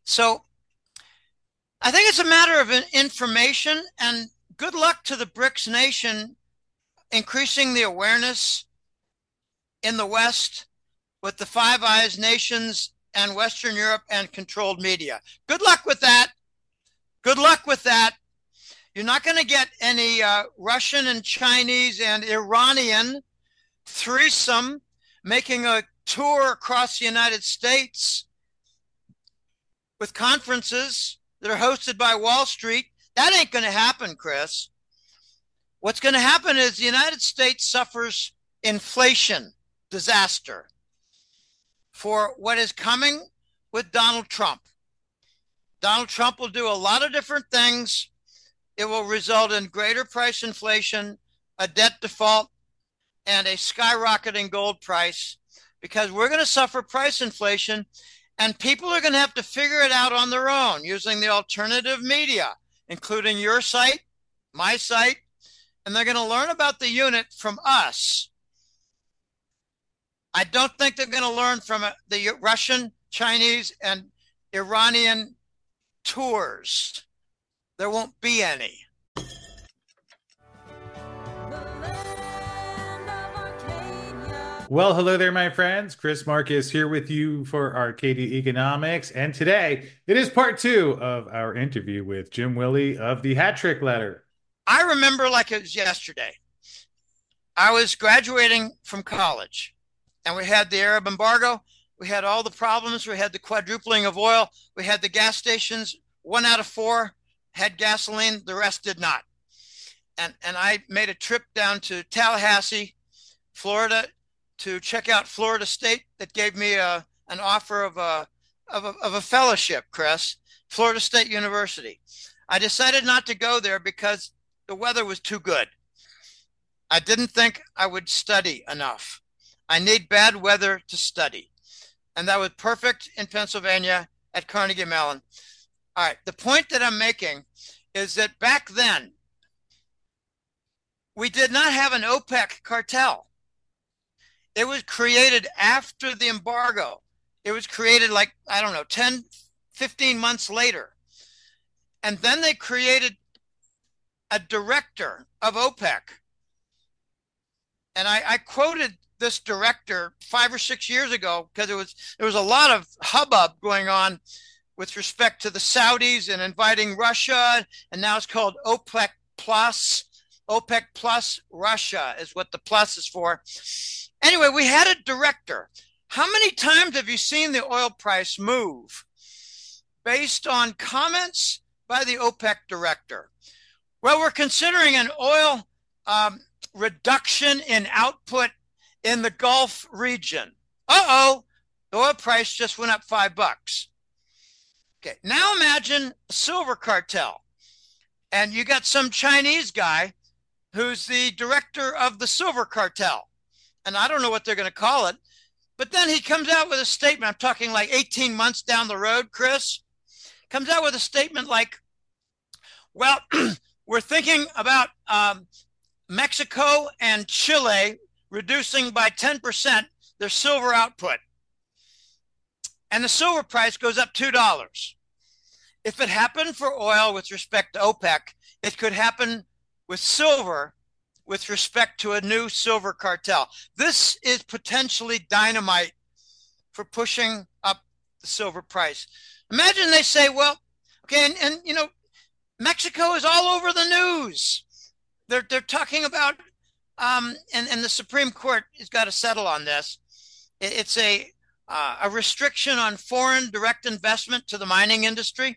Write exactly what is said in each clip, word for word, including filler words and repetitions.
So I think it's a matter of information, and good luck to the BRICS nation increasing the awareness in the West with the Five Eyes nations and Western Europe and controlled media. Good luck with that. Good luck with that. You're not going to get any uh, Russian and Chinese and Iranian threesome making a tour across the United States with conferences that are hosted by Wall Street. That ain't going to happen, Chris. What's going to happen is the United States suffers inflation disaster for what is coming with Donald Trump. Donald Trump will do a lot of different things. It will result in greater price inflation, a debt default, and a skyrocketing gold price, because we're going to suffer price inflation, and people are going to have to figure it out on their own using the alternative media, including your site, my site, and they're going to learn about the unit from us. I don't think they're going to learn from the Russian, Chinese, and Iranian tours. There won't be any. Well, hello there, my friends. Chris Marcus here with you for Arcadia Economics. And today it is part two of our interview with Jim Willie of the Hat Trick Letter. I remember like it was yesterday. I was graduating from college, and we had the Arab embargo. We had all the problems. We had the quadrupling of oil. We had the gas stations. One out of four had gasoline. The rest did not. And, and I made a trip down to Tallahassee, Florida, to check out Florida State. That gave me a, an offer of a, of, a, of a fellowship, Chris, Florida State University. I decided not to go there because the weather was too good. I didn't think I would study enough. I need bad weather to study. And that was perfect in Pennsylvania at Carnegie Mellon. All right, the point that I'm making is that back then, we did not have an OPEC cartel. It was created after the embargo. It was created like, I don't know, ten, fifteen months later. And then they created a director of OPEC. And I, I quoted this director five or six years ago because it was there was a lot of hubbub going on with respect to the Saudis and inviting Russia, and now it's called OPEC Plus. OPEC Plus Russia is what the plus is for. Anyway, we had a director. How many times have you seen the oil price move based on comments by the OPEC director? Well, we're considering an oil um, reduction in output in the Gulf region. Uh-oh, the oil price just went up five bucks. Okay, now imagine a silver cartel. And you got some Chinese guy who's the director of the silver cartel. And I don't know what they're going to call it. But then he comes out with a statement. I'm talking like eighteen months down the road, Chris. Comes out with a statement like, well, we're thinking about um, Mexico and Chile reducing by ten percent their silver output. And the silver price goes up two dollars. If it happened for oil with respect to OPEC, it could happen with silver with respect to a new silver cartel. This is potentially dynamite for pushing up the silver price. Imagine they say, well, okay, and, and you know, Mexico is all over the news. They're, they're talking about, um, and, and the Supreme Court has got to settle on this. It, it's a, uh, a restriction on foreign direct investment to the mining industry.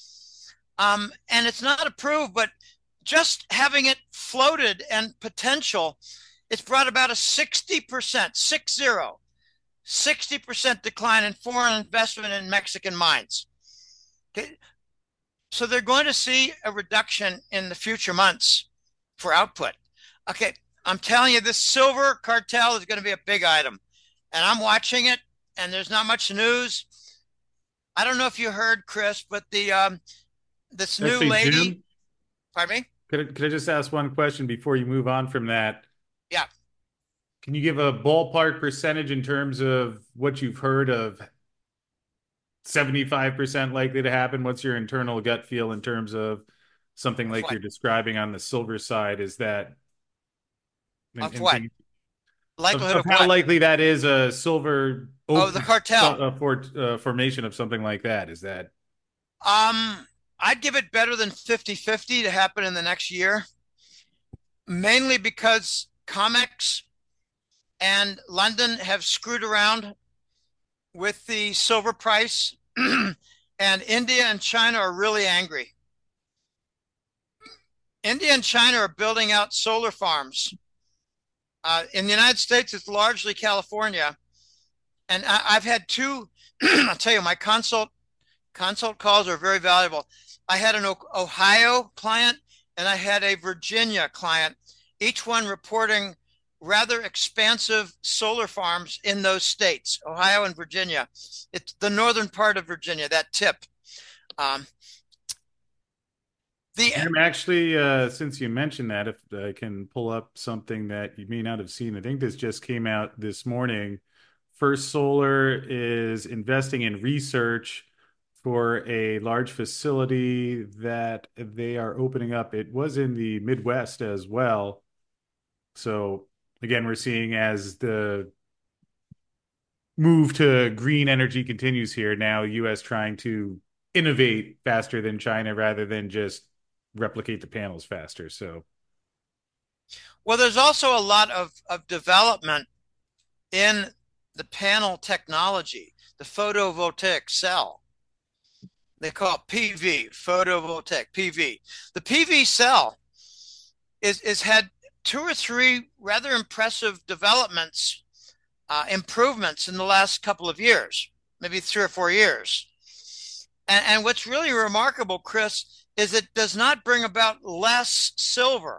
Um, and it's not approved, but just having it floated and potential, it's brought about a sixty percent, six zero, sixty percent decline in foreign investment in Mexican mines. Okay. So they're going to see a reduction in the future months for output. Okay, I'm telling you, this silver cartel is going to be a big item. And I'm watching it, and there's not much news. I don't know if you heard, Chris, but the um, this new Actually, lady, Jim, pardon me? could I, could I just ask one question before you move on from that? Yeah. Can you give a ballpark percentage in terms of what you've heard of seventy-five percent likely to happen? What's your internal gut feel in terms of something Of like what? you're describing on the silver side? Is that and, Of and what? can of, Likelihood of of how what? likely that is a silver Oh, the open cartel. uh, for uh, formation of something like that? Is that Um, I'd give it better than fifty-fifty to happen in the next year, mainly because COMEX and London have screwed around with the silver price, and India and China are really angry. India and China are building out solar farms. Uh, in the United States, it's largely California. And I, I've had two, I'll tell you, my consult consult calls are very valuable. I had an Ohio client and I had a Virginia client, each one reporting rather expansive solar farms in those states, Ohio and Virginia. It's the northern part of Virginia, that tip. Um, the I'm actually, uh, since you mentioned that, if I can pull up something that you may not have seen, I think this just came out this morning. First Solar is investing in research for a large facility that they are opening up. It was in the Midwest as well. So again, we're seeing as the move to green energy continues here now, U S trying to innovate faster than China rather than just replicate the panels faster. So well, there's also a lot of, of development in the panel technology, the photovoltaic cell. They call it P V, photovoltaic, P V. The P V cell is, is had two or three rather impressive developments, uh, improvements in the last couple of years, maybe three or four years. And, and what's really remarkable, Chris, is it does not bring about less silver.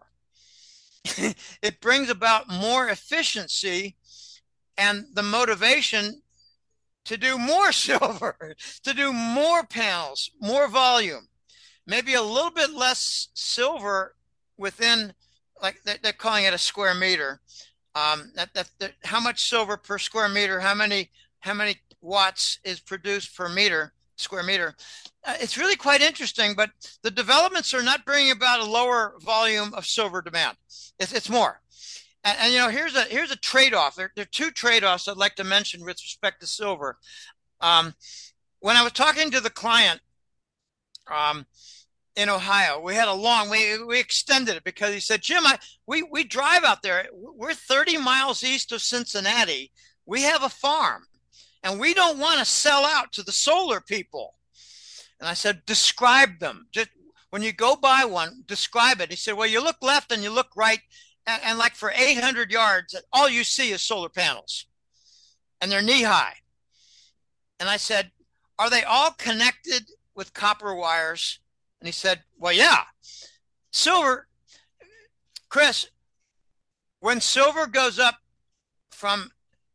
It brings about more efficiency and the motivation to do more silver, to do more panels, more volume, maybe a little bit less silver within, like they're calling it a square meter. Um, that, that, that how much silver per square meter, how many how many watts is produced per meter square meter. Uh, it's really quite interesting, but the developments are not bringing about a lower volume of silver demand. It's, it's more. And, and, you know, here's a here's a trade-off. There, there are two trade-offs I'd like to mention with respect to silver. Um, when I was talking to the client um, in Ohio, we had a long we we extended it because he said, Jim, I we we drive out there. We're thirty miles east of Cincinnati. We have a farm, and we don't want to sell out to the solar people. And I said, describe them. Just when you go by one, describe it. He said, well, you look left and you look right. And, and like for eight hundred yards, all you see is solar panels and they're knee high. And I said, are they all connected with copper wires? And he said, well, yeah. Silver, Chris, when silver goes up from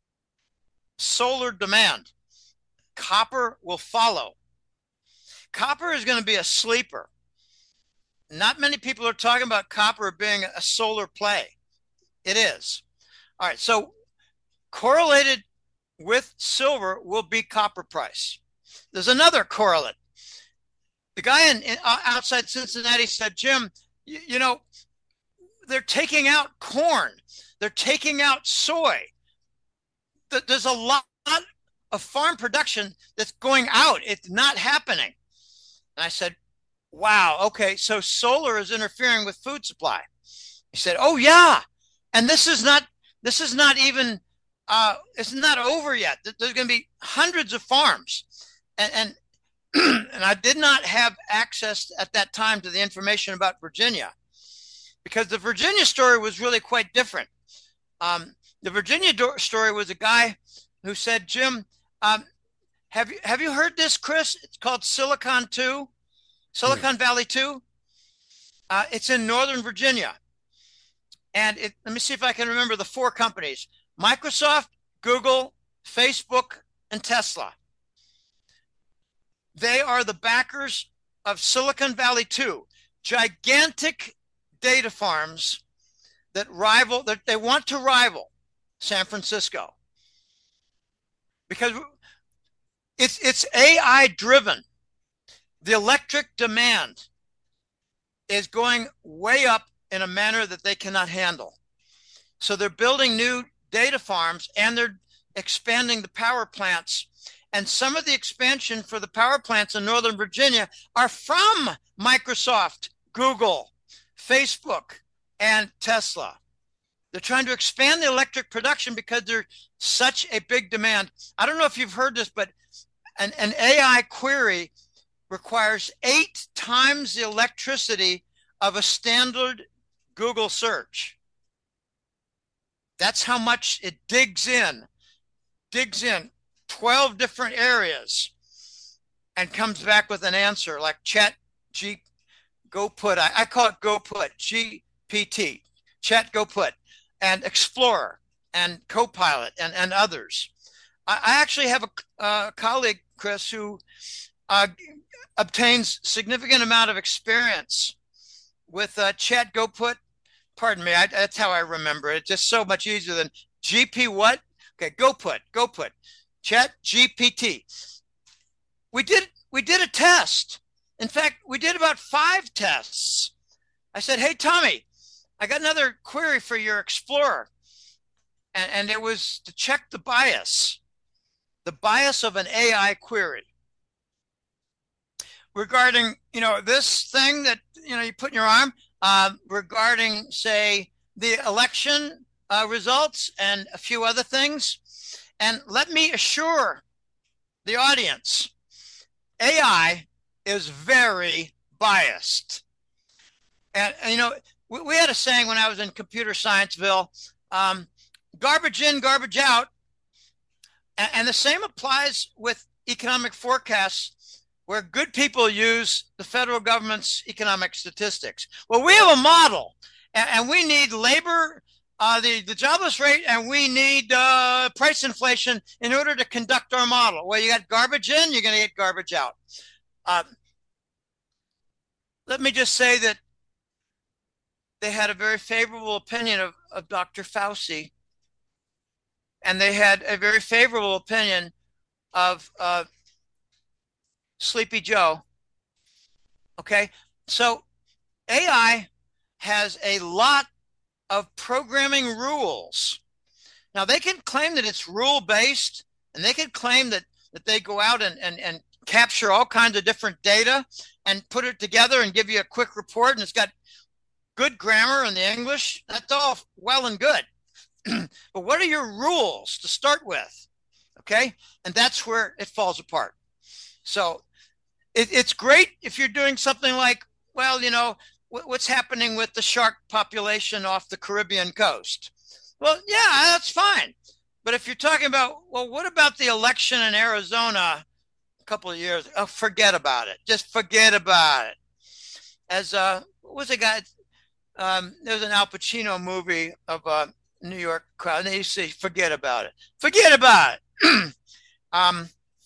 solar demand, copper will follow. Copper is going to be a sleeper. Not many people are talking about copper being a solar play. It is. All right. So correlated with silver will be copper price. There's another correlate. The guy in, in uh, outside Cincinnati said, Jim, you, you know, they're taking out corn. They're taking out soy. There's a lot of farm production that's going out. It's not happening. And I said, wow, okay, so solar is interfering with food supply. He said, oh yeah. And this is not, this is not even, uh, it's not over yet. There's going to be hundreds of farms. And, and, and I did not have access at that time to the information about Virginia because the Virginia story was really quite different. Um, the Virginia story was a guy who said, Jim, um, have you, have you heard this, Chris? It's called Silicon two. Silicon yeah. Valley two. Uh, it's in Northern Virginia. And it, let me see if I can remember the four companies: Microsoft, Google, Facebook, and Tesla. They are the backers of Silicon Valley two, gigantic data farms that rival, that they want to rival San Francisco. Because It's it's A I driven. The electric demand is going way up in a manner that they cannot handle. So they're building new data farms and they're expanding the power plants. And some of the expansion for the power plants in Northern Virginia are from Microsoft, Google, Facebook, and Tesla. They're trying to expand the electric production because there's such a big demand. I don't know if you've heard this, but an, an A I query requires eight times the electricity of a standard Google search. That's how much it digs in, digs in twelve different areas and comes back with an answer like chat G go put. I, I call it go put, G P T, chat go put, and Explorer and Copilot and, and others. I, I actually have a, a colleague, Chris, who uh, obtains significant amount of experience with uh, chat go put. Pardon me, I, that's how I remember it. It's just so much easier than G P what? Okay, go put, go put, chat G P T. We did, we did a test. In fact, we did about five tests. I said, hey, Tommy, I got another query for your Explorer. And, and it was to check the bias, the bias of an A I query regarding, you know, this thing that, you know, you put in your arm, uh, regarding, say, the election uh, results and a few other things. And let me assure the audience, A I is very biased. And, and you know, we, we had a saying when I was in Computer Scienceville, um, garbage in, garbage out. And, and the same applies with economic forecasts, where good people use the federal government's economic statistics. Well, we have a model, and, and we need labor, uh, the, the jobless rate, and we need uh, price inflation in order to conduct our model. Well, you got garbage in, you're going to get garbage out. Um, let me just say that they had a very favorable opinion of, of Doctor Fauci, and they had a very favorable opinion of uh, Sleepy Joe. Okay, so A I has a lot of programming rules. Now they can claim that it's rule based, and they can claim that that they go out and, and, and capture all kinds of different data and put it together and give you a quick report, and it's got good grammar in the English. That's all well and good. But what are your rules to start with? Okay, and that's where it falls apart. So it, it's great if you're doing something like, well, you know, w- what's happening with the shark population off the Caribbean coast? Well, yeah, that's fine. But if you're talking about, well, what about the election in Arizona a couple of years? Oh, forget about it. Just forget about it. As uh, what was the guy? Um, there was an Al Pacino movie of a New York crowd, and they say, forget about it. Forget about it. um,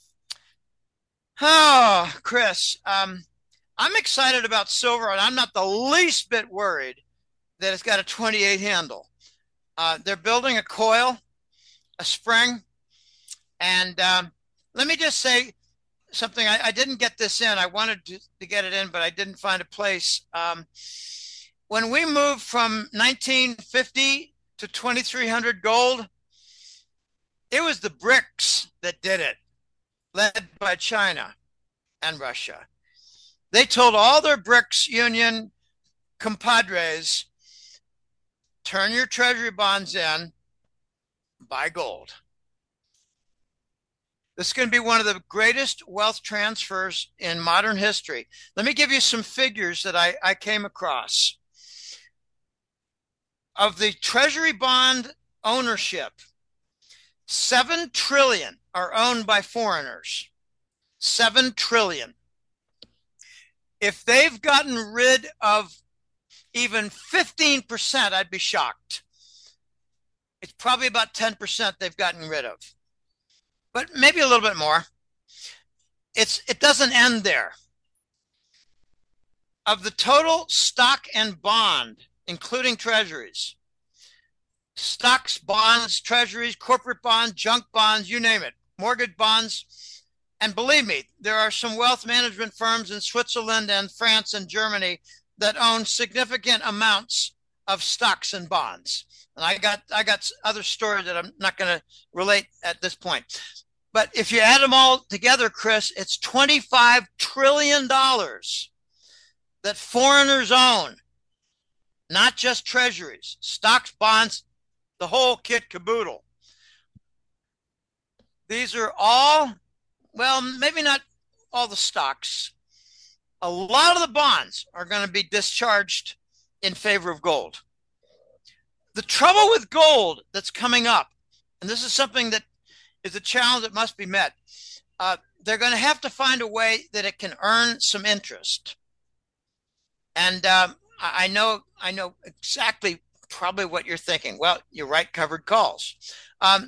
Oh, Chris, um, I'm excited about silver, and I'm not the least bit worried that it's got a twenty-eight handle. Uh, they're building a coil, a spring, and um, let me just say something. I, I didn't get this in. I wanted to, to get it in, but I didn't find a place. Um, when we moved from nineteen fifty to twenty-three hundred gold, it was the BRICS that did it, led by China and Russia. They told all their BRICS Union compadres, turn your treasury bonds in, buy gold. This is going to be one of the greatest wealth transfers in modern history. Let me give you some figures that I, I came across. Of the treasury bond ownership, seven trillion are owned by foreigners. seven trillion. If they've gotten rid of even fifteen percent, I'd be shocked. It's probably about ten percent they've gotten rid of, but maybe a little bit more. It's, it doesn't end there. Of the total stock and bond, including treasuries, stocks, bonds, treasuries, corporate bonds, junk bonds, you name it, mortgage bonds, And believe me, there are some wealth management firms in Switzerland and France and Germany that own significant amounts of stocks and bonds. And I got I got other stories that I'm not going to relate at this point. But if you add them all together, Chris, it's twenty-five trillion dollars that foreigners own, not just treasuries, stocks, bonds, the whole kit caboodle. These are all, well, maybe not all the stocks. A lot of the bonds are going to be discharged in favor of gold. The trouble with gold that's coming up, and this is something that is a challenge that must be met, uh, they're going to have to find a way that it can earn some interest. And um, I know, I know exactly probably what you're thinking. Well, you're right, covered calls. Um,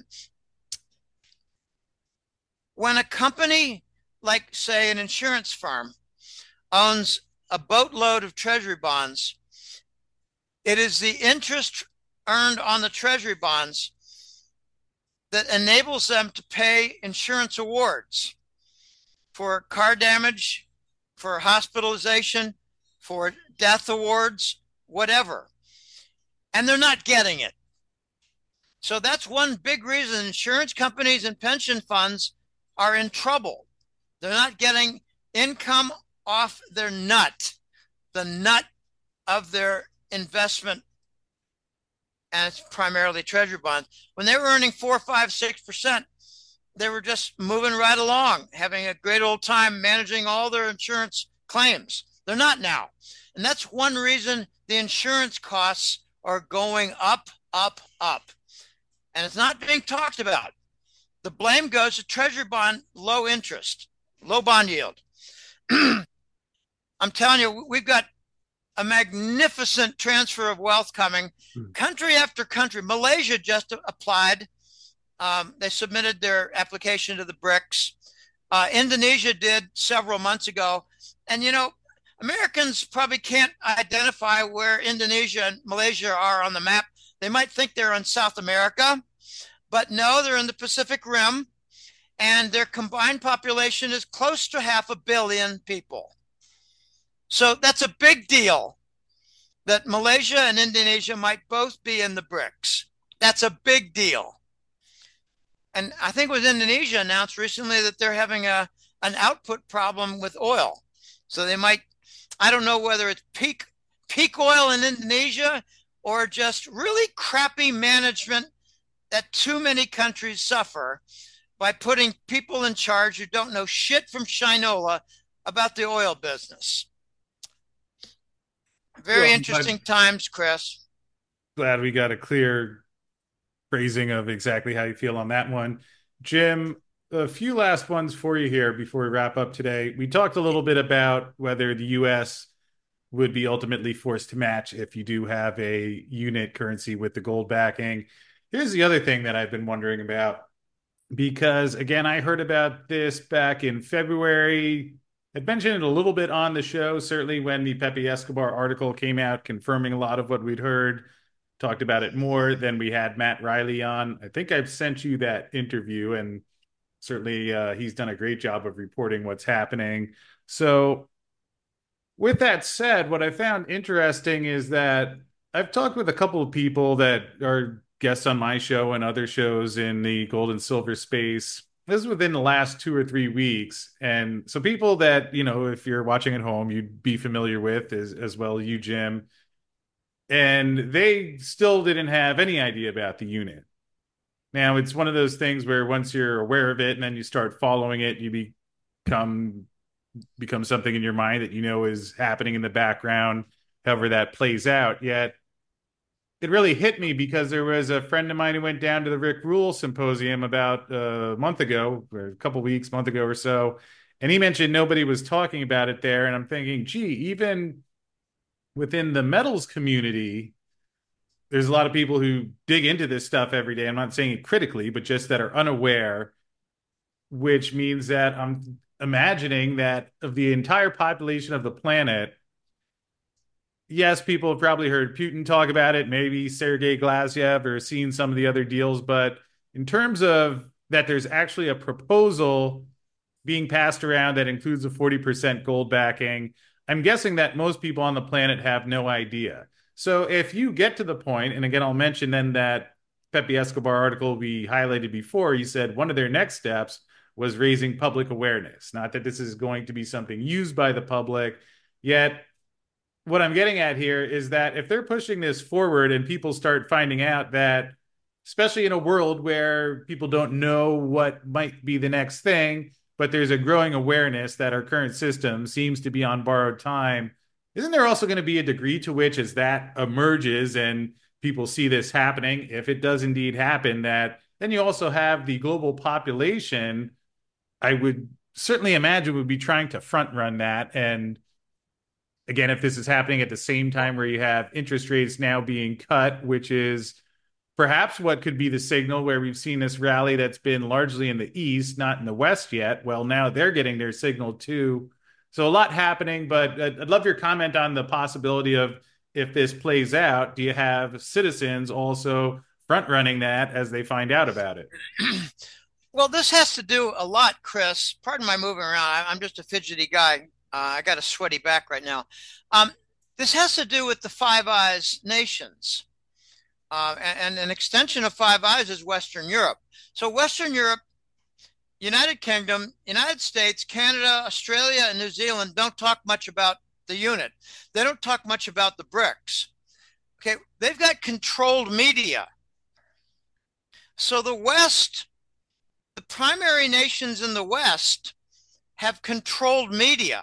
when a company, like say an insurance firm, owns a boatload of treasury bonds, it is the interest earned on the treasury bonds that enables them to pay insurance awards for car damage, for hospitalization, for death awards, whatever. And they're not getting it. So that's one big reason insurance companies and pension funds are in trouble. They're not getting income off their nut, the nut of their investment, and it's primarily treasury bonds. When they were earning four, five, six percent, they were just moving right along, having a great old time managing all their insurance claims. They're not now. And that's one reason the insurance costs are going up, up, up. And it's not being talked about. The blame goes to treasury bond low interest, low bond yield. I'm telling you, we've got a magnificent transfer of wealth coming. Hmm. Country after country. Malaysia just applied. Um, they submitted their application to the BRICS. Uh, Indonesia did several months ago. And, you know, Americans probably can't identify where Indonesia and Malaysia are on the map. They might think they're in South America, but no, they're in the Pacific Rim, and their combined population is close to half a billion people. So that's a big deal that Malaysia and Indonesia might both be in the BRICS. That's a big deal. And I think it was Indonesia announced recently that they're having a an output problem with oil. So they might, I don't know whether it's peak peak oil in Indonesia or just really crappy management that too many countries suffer by putting people in charge who don't know shit from Shinola about the oil business. Very well, interesting I'm times, Chris. Glad we got a clear phrasing of exactly how you feel on that one. Jim, a few last ones for you here before we wrap up today. We talked a little bit about whether the U S would be ultimately forced to match if you do have a unit currency with the gold backing. Here's the other thing that I've been wondering about, because again, I heard about this back in February. I'd mentioned it a little bit on the show, certainly when the Pepe Escobar article came out, confirming a lot of what we'd heard. Talked about it more. Then we had Matt Riley on. I think I've sent you that interview, and certainly uh, he's done a great job of reporting what's happening. So with that said, what I found interesting is that I've talked with a couple of people that are guests on my show and other shows in the gold and silver space. This is within the last two or three weeks. And so people that, you know, if you're watching at home, you'd be familiar with as, as well, you, Jim. And they still didn't have any idea about the unit. Now, it's one of those things where once you're aware of it and then you start following it, you become become something in your mind that you know is happening in the background, however that plays out. Yet it really hit me because there was a friend of mine who went down to the Rick Rule Symposium about a month ago, or a couple weeks, month ago or so, and he mentioned nobody was talking about it there. And I'm thinking, gee, even within the metals community, there's a lot of people who dig into this stuff every day. I'm not saying it critically, but just that are unaware, which means that I'm imagining that of the entire population of the planet, yes, people have probably heard Putin talk about it, maybe Sergei Glazyev, or seen some of the other deals. But in terms of that, there's actually a proposal being passed around that includes a forty percent gold backing. I'm guessing that most people on the planet have no idea. So if you get to the point, and again, I'll mention then that Pepe Escobar article we highlighted before, he said one of their next steps was raising public awareness. Not that this is going to be something used by the public, yet what I'm getting at here is that if they're pushing this forward and people start finding out that, especially in a world where people don't know what might be the next thing, but there's a growing awareness that our current system seems to be on borrowed time, isn't there also going to be a degree to which, as that emerges and people see this happening, if it does indeed happen, that then you also have the global population, I would certainly imagine, would be trying to front run that. And again, if this is happening at the same time where you have interest rates now being cut, which is perhaps what could be the signal where we've seen this rally that's been largely in the East, not in the West yet. Well, now they're getting their signal too. So a lot happening, but I'd love your comment on the possibility of, if this plays out, do you have citizens also front running that as they find out about it? Well, this has to do a lot, Chris. Pardon my moving around. I'm just a fidgety guy. Uh, I got a sweaty back right now. Um, this has to do with the Five Eyes nations. Uh, and, and an extension of Five Eyes is Western Europe. So Western Europe, United Kingdom, United States, Canada, Australia, and New Zealand don't talk much about the unit. They don't talk much about the BRICS. Okay, they've got controlled media. So the West, the primary nations in the West have controlled media.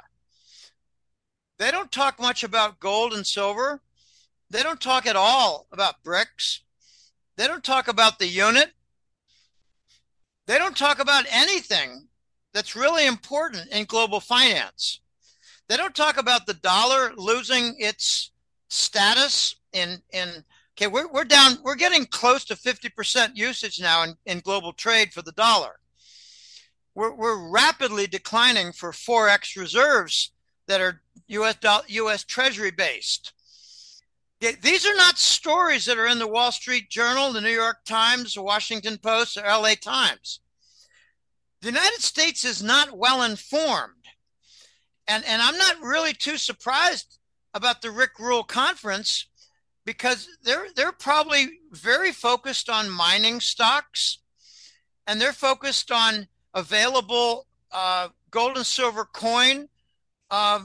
They don't talk much about gold and silver. They don't talk at all about BRICS. They don't talk about the unit. They don't talk about anything that's really important in global finance. They don't talk about the dollar losing its status in, in okay, we're, we're down, we're getting close to fifty percent usage now in, in global trade for the dollar. We're, we're rapidly declining for Forex reserves that are U S, U S Treasury based. These are not stories that are in the Wall Street Journal, the New York Times, the Washington Post, or L A Times. The United States is not well informed. And, and I'm not really too surprised about the Rick Rule conference, because they're, they're probably very focused on mining stocks, and they're focused on available uh, gold and silver coin uh,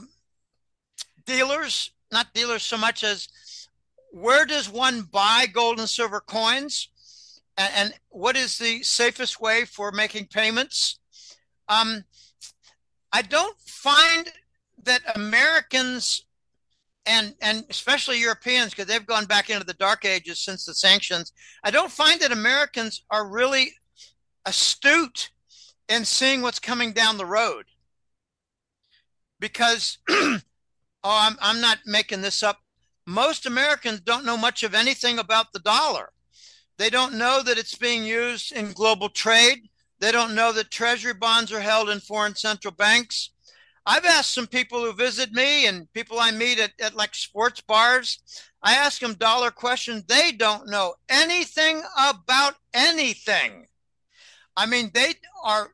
dealers, not dealers so much as where does one buy gold and silver coins, and, and what is the safest way for making payments. Um, I don't find that Americans and and especially Europeans, because they've gone back into the dark ages since the sanctions, I don't find that Americans are really astute in seeing what's coming down the road. Because, oh, I'm, I'm not making this up, most Americans don't know much of anything about the dollar. They don't know that it's being used in global trade. They don't know that treasury bonds are held in foreign central banks. I've asked some people who visit me and people I meet at, at like sports bars, I ask them dollar questions. They don't know anything about anything. I mean, they are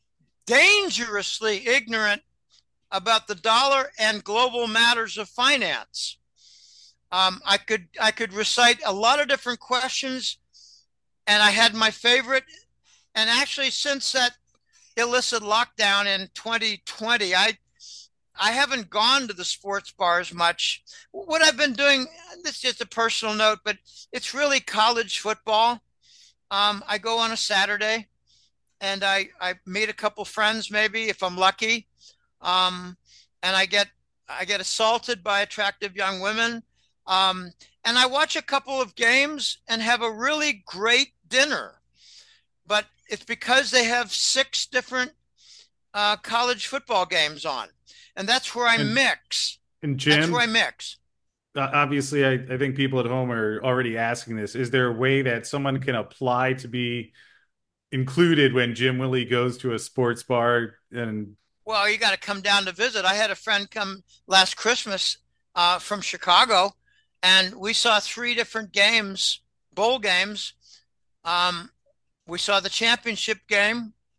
dangerously ignorant about the dollar and global matters of finance. Um, I could I could recite a lot of different questions, and I had my favorite. And actually, since that illicit lockdown in twenty twenty, I I haven't gone to the sports bars much. What I've been doing, this is just a personal note, but it's really college football. Um, I go on a Saturday, and I, I meet a couple friends, maybe if I'm lucky, um, and I get I get assaulted by attractive young women, um, and I watch a couple of games and have a really great dinner. But it's because they have six different uh, college football games on. And that's where I and, mix. And Jim, that's where I mix. Obviously, I, I think people at home are already asking this. Is there a way that someone can apply to be included when Jim Willie goes to a sports bar? And well, you got to come down to visit. I had a friend come last Christmas uh, from Chicago, and we saw three different games, bowl games. Um, we saw the championship game.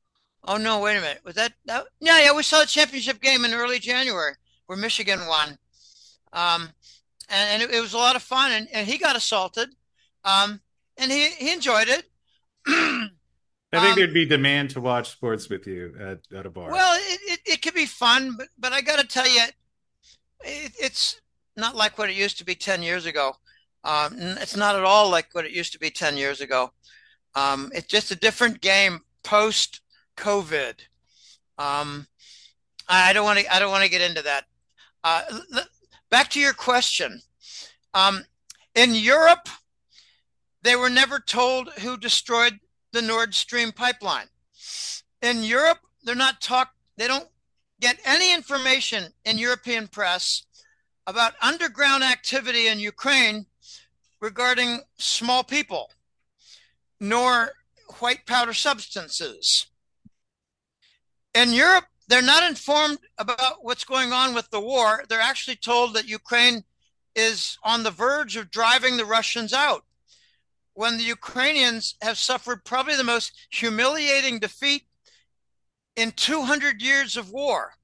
Oh no, wait a minute. Was that, that yeah, yeah, we saw the championship game in early January where Michigan won. Um, and, and it, it was a lot of fun and, and he got assaulted. Um, and he, he enjoyed it. I think um, there'd be demand to watch sports with you at, at a bar. well, it, it, it could be fun, but, but I got to tell you, it, it's not like what it used to be ten years ago. Um, it's not at all like what it used to be ten years ago. Um, it's just a different game post COVID. Um, I don't want to. I don't want to get into that. Uh, Back to your question. Um, in Europe, they were never told who destroyed the Nord Stream pipeline. In Europe, they're not talk. They don't get any information in European press about underground activity in Ukraine regarding small people, nor white powder substances. In Europe, they're not informed about what's going on with the war. They're actually told that Ukraine is on the verge of driving the Russians out when the Ukrainians have suffered probably the most humiliating defeat in two hundred years of war.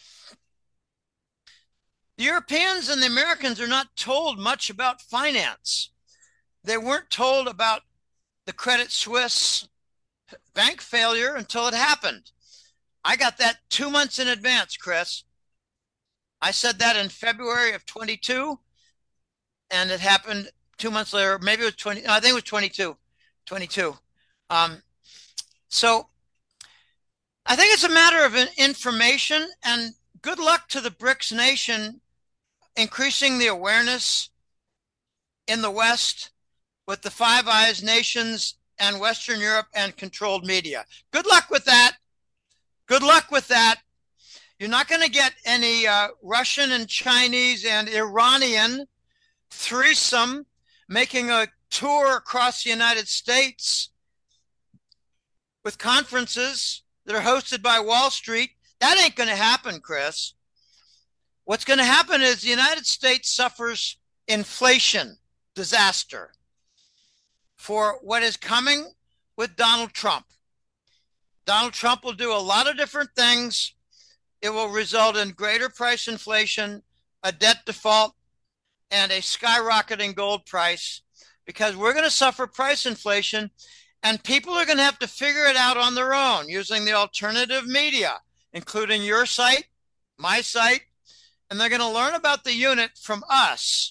The Europeans and the Americans are not told much about finance. They weren't told about the Credit Suisse bank failure until it happened. I got that two months in advance, Chris. I said that in February of twenty-two, and it happened two months later. Maybe it was twenty. No, I think it was twenty-two. twenty-two. Um, so I think it's a matter of information, and good luck to the BRICS nation increasing the awareness in the West with the Five Eyes nations and Western Europe and controlled media. Good luck with that. Good luck with that. You're not going to get any uh, Russian and Chinese and Iranian threesome making a tour across the United States with conferences that are hosted by Wall Street. That ain't going to happen, Chris. What's going to happen is the United States suffers inflation disaster for what is coming with Donald Trump. Donald Trump will do a lot of different things. It will result in greater price inflation, a debt default, and a skyrocketing gold price because we're going to suffer price inflation and people are going to have to figure it out on their own using the alternative media, including your site, my site, and they're going to learn about the unit from us.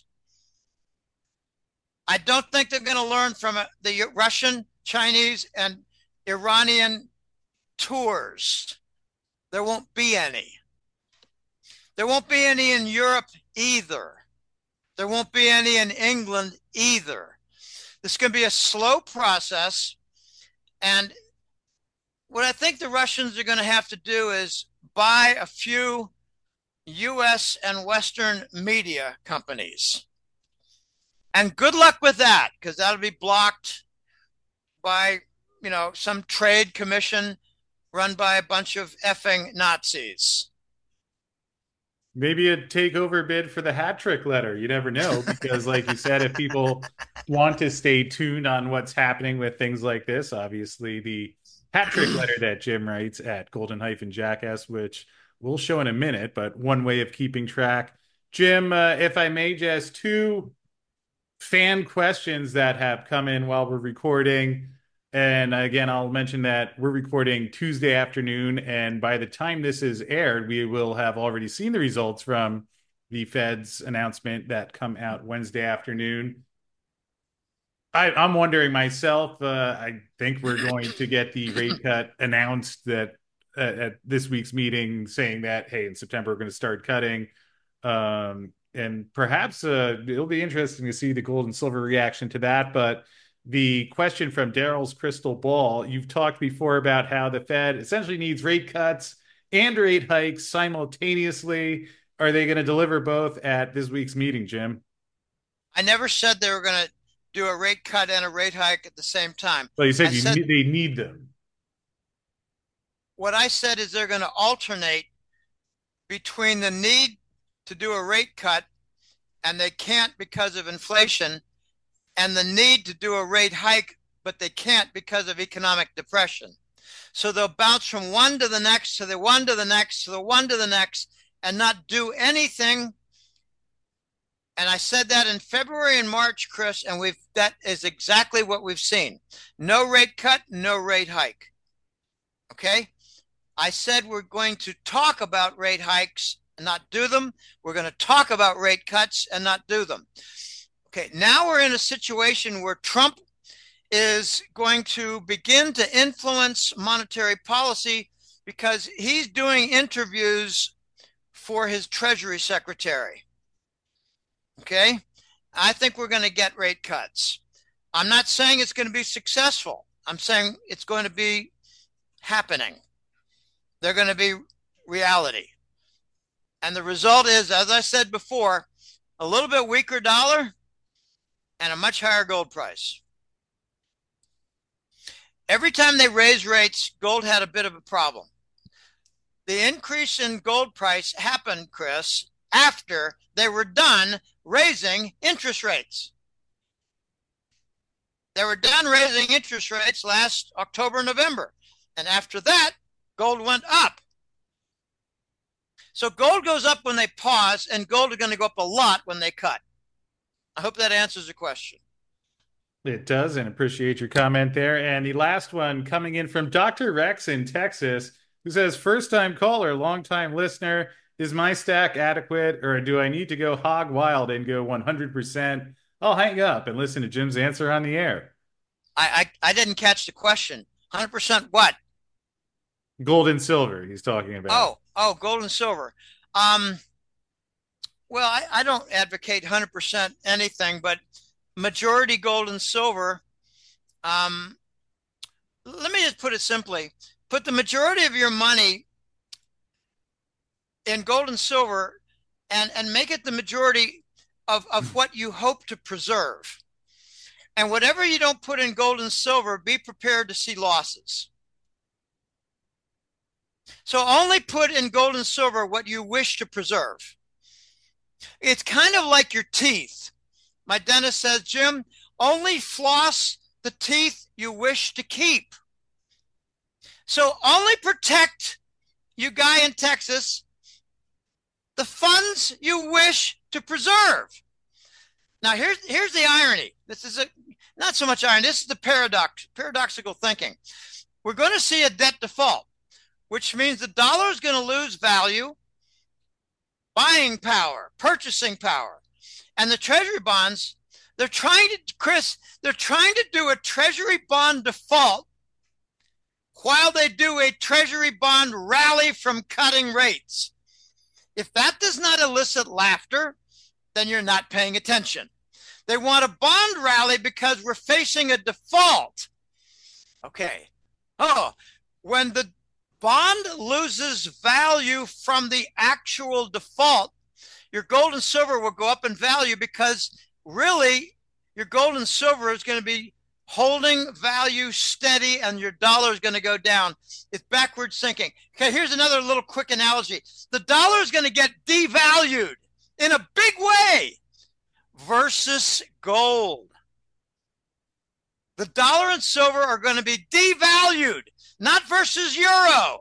I don't think they're going to learn from the Russian, Chinese, and Iranian tours. There won't be any. There won't be any in Europe either. There won't be any in England either. This is going to be a slow process. And what I think the Russians are going to have to do is buy a few U S and Western media companies. And good luck with that, because that'll be blocked by, you know, some trade commission run by a bunch of effing Nazis. Maybe a takeover bid for the hat trick letter. You never know, because like you said, if people want to stay tuned on what's happening with things like this, obviously the hat trick letter that Jim writes at Golden Hyphen Jackass, which we'll show in a minute, but one way of keeping track. Jim, uh, if I may, just two fan questions that have come in while we're recording. And again, I'll mention that we're recording Tuesday afternoon, and by the time this is aired, we will have already seen the results from the Fed's announcement that come out Wednesday afternoon. I, I'm wondering myself, uh, I think we're going to get the rate cut announced that uh, at this week's meeting saying that, hey, in September, we're going to start cutting. Um, and perhaps uh, it'll be interesting to see the gold and silver reaction to that. But the question from Daryl's crystal ball, you've talked before about how the Fed essentially needs rate cuts and rate hikes simultaneously. Are they going to deliver both at this week's meeting, Jim? I never said they were going to do a rate cut and a rate hike at the same time. Well, you said I you said need, they need them. what I said is they're going to alternate between the need to do a rate cut, and they can't because of inflation, and the need to do a rate hike, but they can't because of economic depression. So they'll bounce from one to the next, to the one to the next, to the one to the next, and not do anything. And I said that in February and March, Chris, and we've that is exactly what we've seen. No rate cut, no rate hike. Okay? I said we're going to talk about rate hikes and not do them. We're going to talk about rate cuts and not do them. Okay, now we're in a situation where Trump is going to begin to influence monetary policy because he's doing interviews for his Treasury Secretary. Okay, I think we're going to get rate cuts. I'm not saying it's going to be successful. I'm saying it's going to be happening. They're going to be reality. And the result is, as I said before, a little bit weaker dollar and a much higher gold price. Every time they raise rates, gold had a bit of a problem. The increase in gold price happened, Chris, after they were done raising interest rates. They were done raising interest rates last October, November. And after that, gold went up. So gold goes up when they pause, and gold is going to go up a lot when they cut. I hope that answers the question. It does, and appreciate your comment there. And the last one coming in from Doctor Rex in Texas, who says, first-time caller, long-time listener, is my stack adequate, or do I need to go hog wild and go one hundred percent? I'll hang up and listen to Jim's answer on the air. I I, I didn't catch the question. one hundred percent what? Gold and silver he's talking about. Oh, oh, gold and silver. Um, well, I, I don't advocate one hundred percent anything, but majority gold and silver. Um, let me just put it simply. Put the majority of your money in gold and silver and, and make it the majority of, of what you hope to preserve. And whatever you don't put in gold and silver, be prepared to see losses. So only put in gold and silver what you wish to preserve. It's kind of like your teeth. My dentist says, Jim, only floss the teeth you wish to keep. So only protect, you guy in Texas, the funds you wish to preserve. Now, here's, here's the irony. This is a, not so much irony. This is the paradox, paradoxical thinking. We're going to see a debt default, which means the dollar is going to lose value, buying power, purchasing power. And the treasury bonds, they're trying to, Chris, they're trying to do a treasury bond default while they do a treasury bond rally from cutting rates. If that does not elicit laughter, then you're not paying attention. They want a bond rally because we're facing a default. Okay. Oh, when the bond loses value from the actual default, your gold and silver will go up in value because really your gold and silver is going to be holding value steady and your dollar is going to go down. It's backwards thinking. Okay, here's another little quick analogy. The dollar is going to get devalued in a big way versus gold. The dollar and silver are going to be devalued, not versus euro,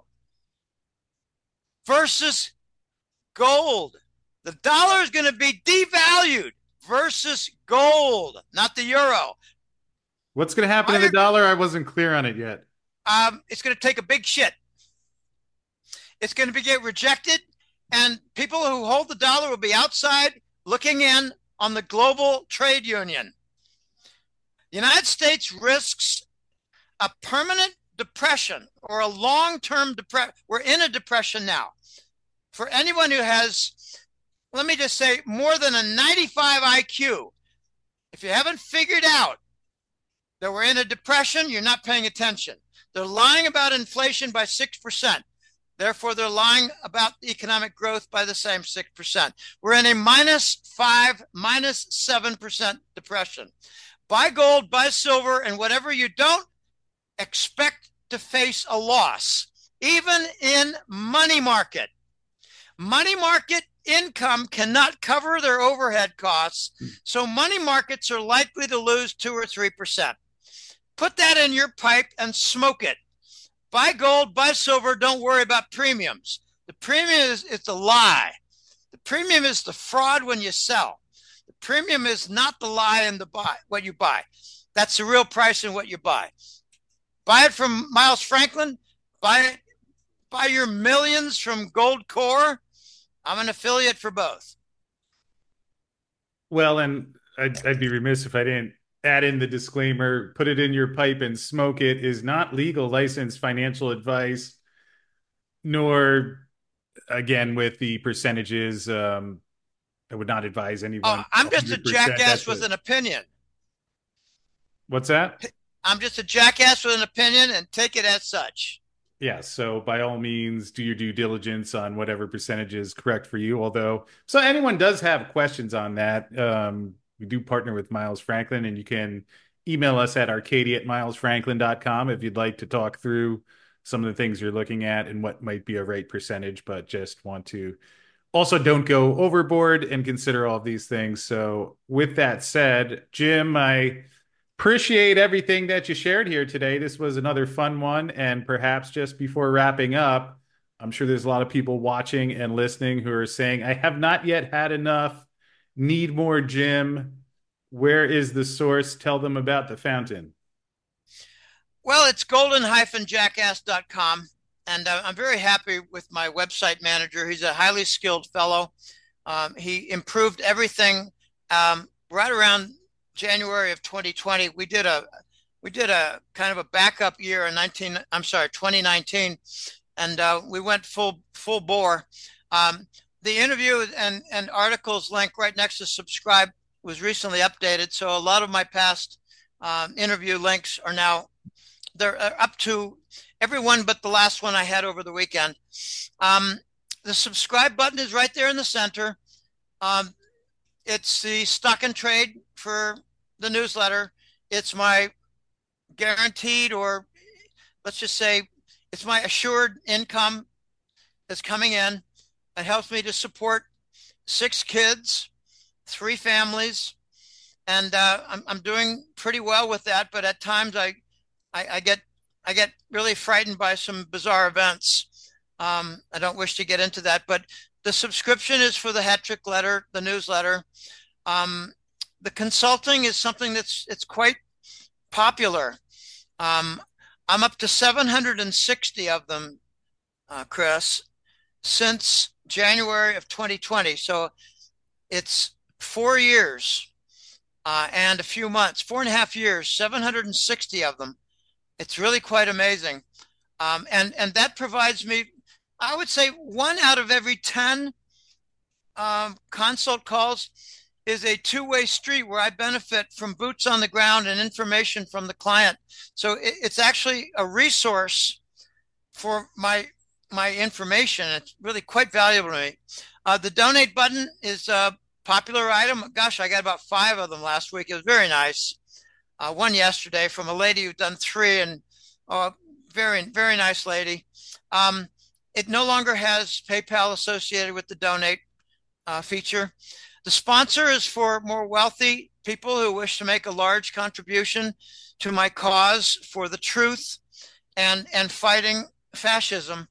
versus gold. The dollar is going to be devalued versus gold, not the euro. What's going to happen to the dollar? I wasn't clear on it yet. Um, it's going to take a big shit. It's going to be get rejected, and people who hold the dollar will be outside looking in on the global trade union. The United States risks a permanent depression or a long-term depression. We're in a depression now. For anyone who has, let me just say, more than a ninety-five I Q, if you haven't figured out that we're in a depression, you're not paying attention. They're lying about inflation by six percent. Therefore, they're lying about economic growth by the same six percent. We're in a minus five, minus seven percent depression. Buy gold, buy silver, and whatever you don't, expect to face a loss, even in money market. Money market income cannot cover their overhead costs, so money markets are likely to lose two or three percent. Put that in your pipe and smoke it. buy gold, buy silver. Don't worry about premiums. The premium is it's a lie. The premium is the fraud when you sell. The premium is not the lie in the buy what you buy. That's the real price in what you buy. Buy it from Miles Franklin. Buy buy your millions from Goldcore. I'm an affiliate for both. Well, and I'd, I'd be remiss if I didn't add in the disclaimer, put it in your pipe and smoke it is not legal licensed financial advice, nor again with the percentages. Um, I would not advise Oh, anyone I'm just a one hundred percent. jackass That's with a, an opinion. what's that? I'm just a jackass with an opinion and take it as such. Yeah, so by all means, do your due diligence on whatever percentage is correct for you. Although, so anyone does have questions on that, um, we do partner with Miles Franklin, and you can email us at arcadia at miles franklin dot com if you'd like to talk through some of the things you're looking at and what might be a right percentage, but just want to also don't go overboard and consider all of these things. So, with that said, Jim, I appreciate everything that you shared here today. This was another fun one. And perhaps just before wrapping up, I'm sure there's a lot of people watching and listening who are saying, I have not yet had enough, need more, Jim. Where is the source? Tell them about the fountain. Well, it's golden jackass dot com. And uh, I'm very happy with my website manager. He's a highly skilled fellow. Um, he improved everything um, right around January of twenty twenty. We did a we did a kind of a backup year in nineteen. I'm sorry, twenty nineteen, and uh, we went full full bore. Um, the interview and and articles link right next to subscribe was recently updated, so a lot of my past um, interview links are now they're up to everyone but the last one I had over the weekend. Um, the subscribe button is right there in the center. Um, it's the stock and trade for the newsletter. It's my guaranteed, or let's just say it's my assured income that's coming in. It helps me to support six kids, three families, and uh, I'm, I'm doing pretty well with that. But at times I, I, I get I get really frightened by some bizarre events. Um, I don't wish to get into that, but the subscription is for the hat trick letter, the newsletter. Um, the consulting is something that's it's quite popular. Um, I'm up to seven hundred sixty of them, uh, Chris, since January of twenty twenty. So it's four years uh, and a few months, four and a half years, seven hundred sixty of them. It's really quite amazing. Um, and, and that provides me, I would say one out of every ten um, consult calls is a two-way street where I benefit from boots on the ground and information from the client. So it, it's actually a resource for my my information. It's really quite valuable to me. Uh, the donate button is a popular item. Gosh, I got about five of them last week. It was very nice. Uh, one yesterday from a lady who'd done three, and oh, very, very nice lady. Um, it no longer has PayPal associated with the donate uh, feature. The sponsor is for more wealthy people who wish to make a large contribution to my cause for the truth and, and fighting fascism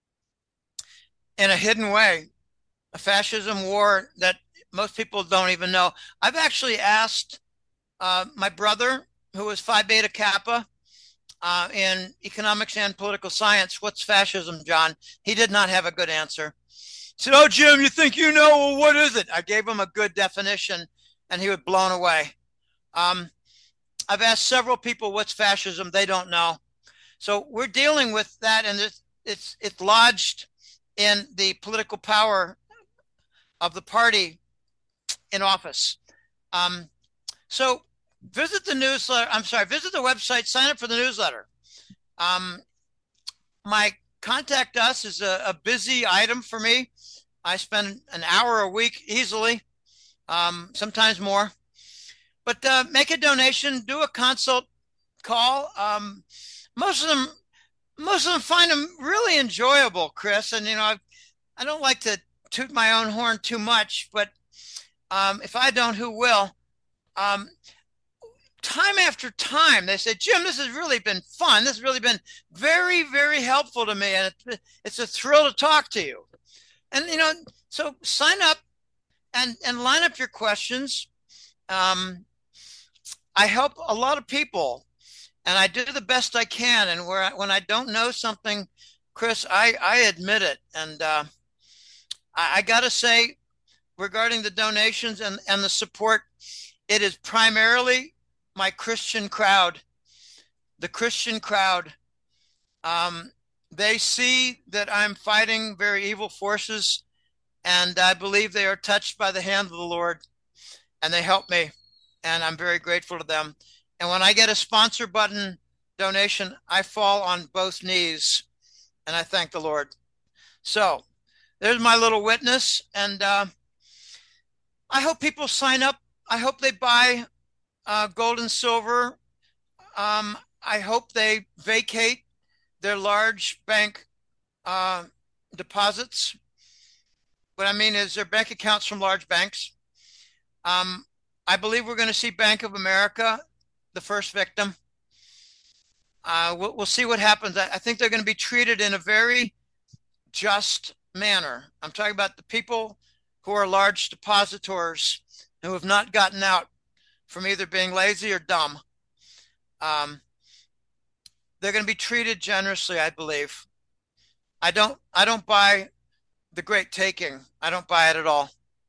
in a hidden way, a fascism war that most people don't even know. I've actually asked uh, my brother, who is Phi Beta Kappa uh, in economics and political science, what's fascism, John? He did not have a good answer. He said, oh, Jim, you think you know? Well, what is it? I gave him a good definition, and he was blown away. Um, I've asked several people what's fascism. They don't know. So we're dealing with that, and it's, it's, it's lodged in the political power of the party in office. Um, so visit the newsletter. I'm sorry, visit the website, sign up for the newsletter. Um, my contact us is a, a busy item for me. I spend an hour a week easily, um, sometimes more. But uh, make a donation, do a consult call. Um, most of them, most of them find them really enjoyable, Chris. And you know, I, I don't like to toot my own horn too much, but um, if I don't, who will? Um, time after time, they say, Jim, this has really been fun. This has really been very, very helpful to me. And it, it's a thrill to talk to you. And, you know, so sign up and, and line up your questions. Um, I help a lot of people and I do the best I can. And where I, when I don't know something, Chris, I, I admit it. And uh, I, I got to say, regarding the donations and, and the support, it is primarily my Christian crowd, the Christian crowd. Um, they see that I'm fighting very evil forces, and I believe they are touched by the hand of the Lord, and they help me, and I'm very grateful to them. And when I get a sponsor button donation, I fall on both knees, and I thank the Lord. So there's my little witness, and uh, I hope people sign up. I hope they buy uh, gold and silver. Um, I hope they vacate their large bank uh, deposits. What I mean is their bank accounts from large banks. Um, I believe we're going to see Bank of America, the first victim. Uh, we'll, we'll see what happens. I, I think they're going to be treated in a very just manner. I'm talking about the people who are large depositors who have not gotten out from either being lazy or dumb. Um, they're going to be treated generously, I believe. I don't, I don't buy the great taking. I don't buy it at all.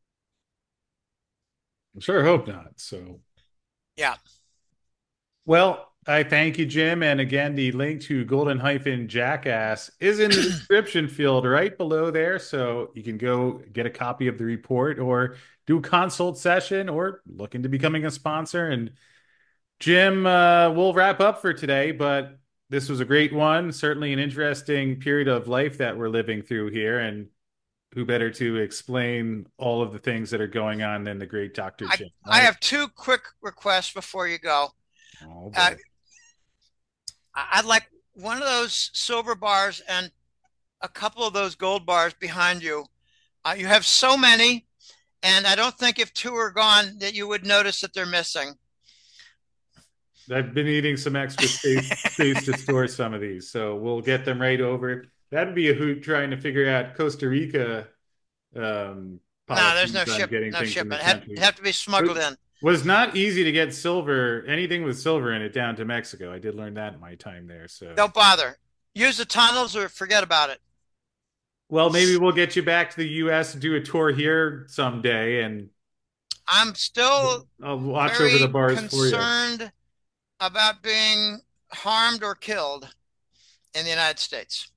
I sure hope not. So, yeah. Well, I thank you, Jim. And again, the link to Golden Hyphen Jackass is in the description field right below there. So you can go get a copy of the report or do a consult session or look into becoming a sponsor. And Jim, uh, we'll wrap up for today, but this was a great one. Certainly an interesting period of life that we're living through here. And who better to explain all of the things that are going on than the great Doctor I, Jim? I Right? have two quick requests before you go. Oh, Uh, boy. I'd like one of those silver bars and a couple of those gold bars behind you. Uh, you have so many, and I don't think if two are gone that you would notice that they're missing. I've been needing some extra space space to store some of these, so we'll get them right over. That'd be a hoot trying to figure out Costa Rica um, No, there's policies no on ship, getting no things in the shipment. Have country. have to be smuggled It in. was not easy to get silver, anything with silver in it, down to Mexico. I did learn that in my time there. So, Don't bother. Use the tunnels or forget about it. well, maybe we'll get you back to the U S and do a tour here someday, and I'm still I'll watch over the very bars for you. concerned about being harmed or killed in the United States.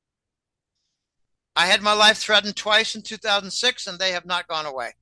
I had my life threatened twice in two thousand six, and they have not gone away.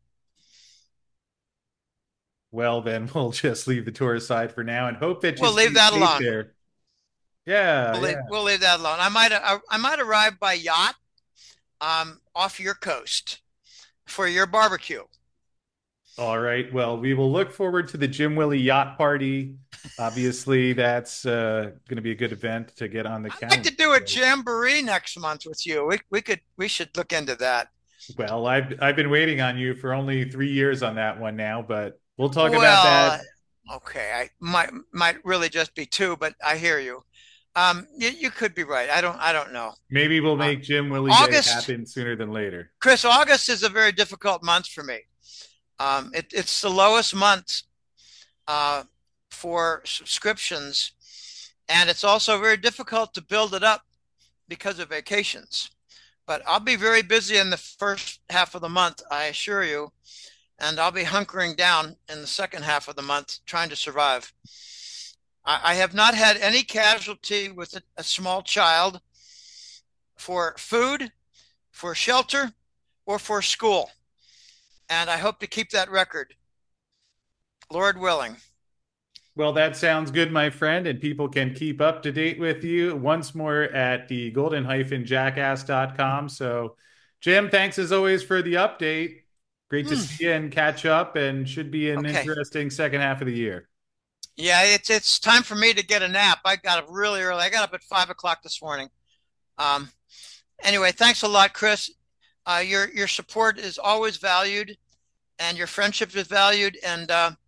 Well, then we'll just leave the tour aside for now and hope that you We'll leave stay that safe alone. there. Yeah, We'll leave, yeah. we'll leave that alone. I might I might arrive by yacht um, off your coast for your barbecue. All right. Well, we will look forward to the Jim Willie Yacht Party. Obviously, that's uh, going to be a good event to get on the I'd like calendar. to do a jamboree next month with you. We we could we should look into that. Well, I've I've been waiting on you for only three years on that one now, but we'll talk about that. Well, okay, I might might really just be two, but I hear you. Um, you, you could be right. I don't I don't know. Maybe we'll Uh, make Jim Willie Day August, happen sooner than later. Chris, August is a very difficult month for me. Um, it, it's the lowest month uh, for subscriptions, and it's also very difficult to build it up because of vacations. But I'll be very busy in the first half of the month, I assure you, and I'll be hunkering down in the second half of the month trying to survive. I, I have not had any casualty with a, a small child for food, for shelter, or for school. And I hope to keep that record, Lord willing. Well, that sounds good, my friend, and people can keep up to date with you once more at the golden jackass dot com. So, Jim, thanks as always for the update. Great to Hmm. see you and catch up, and should be an Okay. interesting second half of the year. Yeah, it's it's time for me to get a nap. I got up really early. I got up at five o'clock this morning. Um, anyway, thanks a lot, Chris. Uh, your your support is always valued, and your friendship is valued. And uh,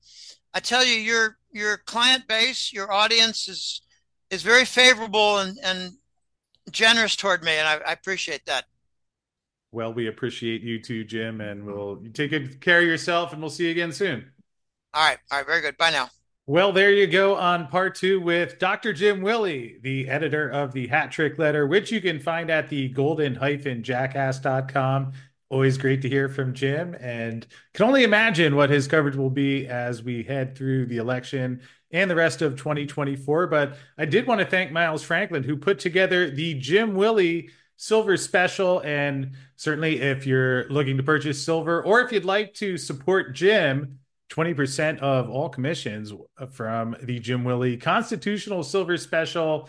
I tell you, your your client base, your audience is is very favorable and and generous toward me, and I, I appreciate that. Well, we appreciate you too, Jim, and we'll you take good care of yourself, and we'll see you again soon. All right, all right, very good. Bye now. Well, there you go on part two with Doctor Jim Willie, the editor of the Hat Trick Letter, which you can find at the golden jackass dot com. Always great to hear from Jim, and can only imagine what his coverage will be as we head through the election and the rest of twenty twenty-four. But I did want to thank Miles Franklin, who put together the Jim Willie Silver Special. And certainly, if you're looking to purchase silver or if you'd like to support Jim, twenty percent of all commissions from the Jim Willie Constitutional Silver Special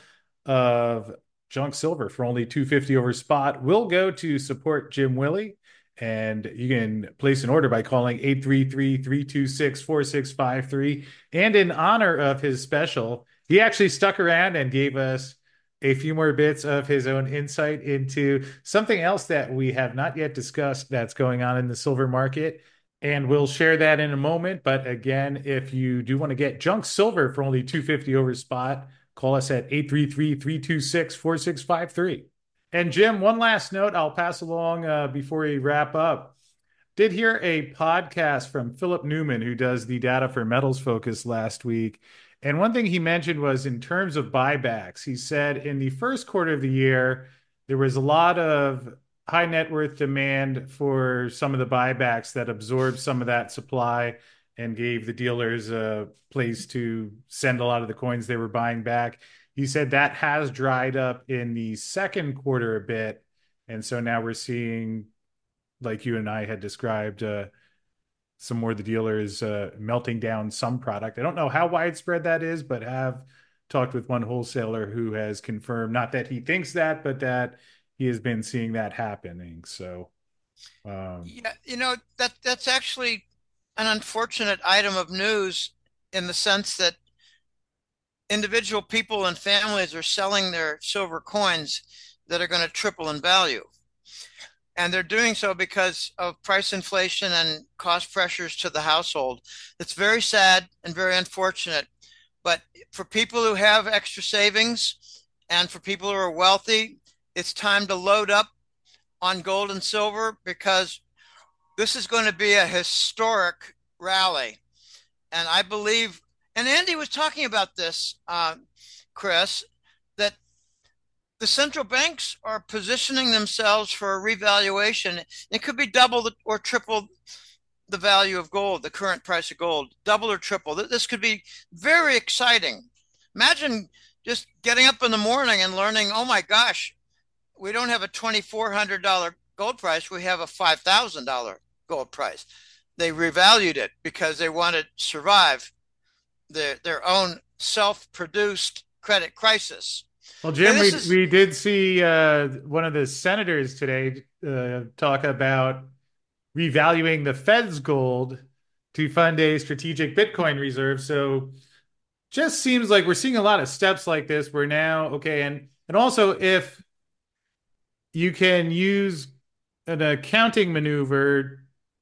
of junk silver for only two hundred fifty dollars over spot will go to support Jim Willie. And you can place an order by calling eight three three, three two six, four six five three. And in honor of his special, he actually stuck around and gave us a few more bits of his own insight into something else that we have not yet discussed that's going on in the silver market. And we'll share that in a moment. But again, if you do want to get junk silver for only two hundred fifty dollars over spot, call us at eight three three, three two six, four six five three. And Jim, one last note I'll pass along uh, before we wrap up. Did hear a podcast from Philip Newman, who does the data for Metals Focus last week. And one thing he mentioned was in terms of buybacks, he said in the first quarter of the year, there was a lot of high net worth demand for some of the buybacks that absorbed some of that supply and gave the dealers a place to send a lot of the coins they were buying back. He said that has dried up in the second quarter a bit. And so now we're seeing, like you and I had described, uh, some more of the dealers uh, melting down some product. I don't know how widespread that is, but have talked with one wholesaler who has confirmed, not that he thinks that, but that he has been seeing that happening. So, um, Yeah, you know, that that's actually an unfortunate item of news in the sense that individual people and families are selling their silver coins that are going to triple in value. And they're doing so because of price inflation and cost pressures to the household. It's very sad and very unfortunate. But for people who have extra savings and for people who are wealthy, it's time to load up on gold and silver because this is going to be a historic rally. And I believe, and Andy was talking about this, uh, Chris, that the central banks are positioning themselves for a revaluation. It could be double or triple the value of gold, the current price of gold, double or triple. This could be very exciting. Imagine just getting up in the morning and learning, oh my gosh, we don't have a twenty-four hundred dollars gold price, we have a five thousand dollars gold price. They revalued it because they wanted to survive their, their own self-produced credit crisis. well, Jim, we, is... we did see uh, one of the senators today uh, talk about revaluing the Fed's gold to fund a strategic Bitcoin reserve. So just seems like we're seeing a lot of steps like this. We're now, okay, and and also if you can use an accounting maneuver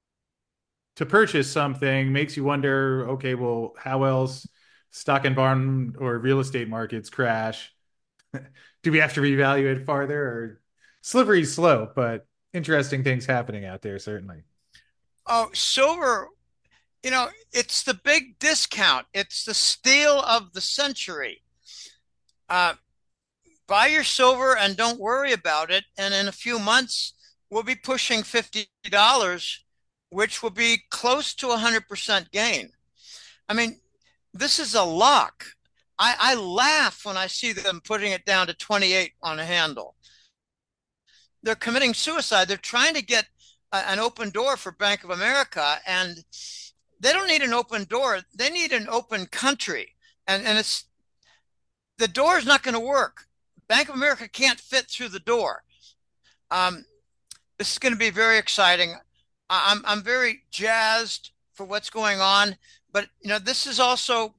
to purchase something, makes you wonder, okay, well, how else stock and bond or real estate markets crash? Do we have to revalue it farther? Or slippery slope, but interesting things happening out there, certainly. Oh, silver, you know, it's the big discount. It's the steal of the century. Uh, buy your silver and don't worry about it. And in a few months, we'll be pushing fifty dollars, which will be close to one hundred percent gain. I mean, this is a lock. I, I laugh when I see them putting it down to twenty-eight on a handle. They're committing suicide. They're trying to get a, an open door for Bank of America, and they don't need an open door. They need an open country. And, and it's the door is not going to work. Bank of America can't fit through the door. Um, this is going to be very exciting. I'm I'm very jazzed for what's going on, but you know, this is also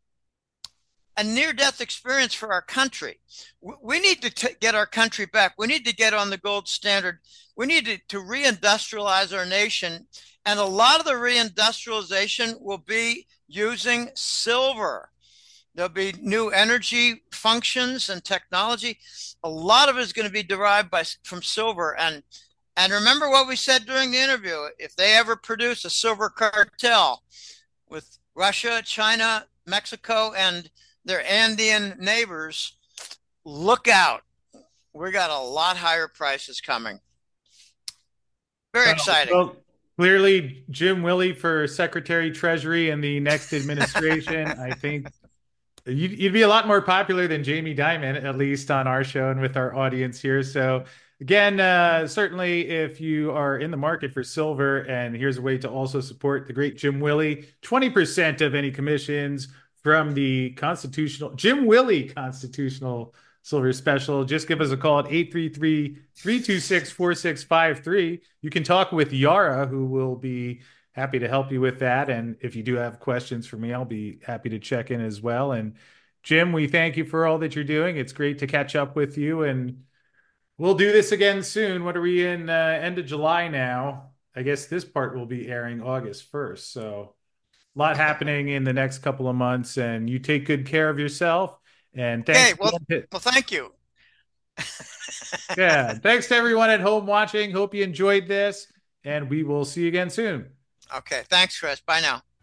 a near-death experience for our country. We need to t- get our country back. We need to get on the gold standard. We need to, to reindustrialize our nation. And a lot of the reindustrialization will be using silver. There'll be new energy functions and technology. A lot of it is going to be derived by from silver. And and remember what we said during the interview. If they ever produce a silver cartel with Russia, China, Mexico, and their Andean neighbors, look out. We got a lot higher prices coming. Very Oh, exciting. well, clearly, Jim Willie for Secretary Treasury in the next administration. I think you'd, you'd be a lot more popular than Jamie Dimon, at least on our show and with our audience here. So, again, uh, certainly if you are in the market for silver, and here's a way to also support the great Jim Willie, twenty percent of any commissions from the constitutional, Jim Willie Constitutional Silver Special. Just give us a call at eight three three, three two six, four six five three. You can talk with Yara, who will be happy to help you with that. And if you do have questions for me, I'll be happy to check in as well. And Jim, we thank you for all that you're doing. It's great to catch up with you, and we'll do this again soon. What are we in? Uh, end of July now. I guess this part will be airing August first. So a lot happening in the next couple of months, and you take good care of yourself. And thanks. Okay, well, well, thank you. Yeah, thanks to everyone at home watching. Hope you enjoyed this, and we will see you again soon. Okay, thanks, Chris. Bye now.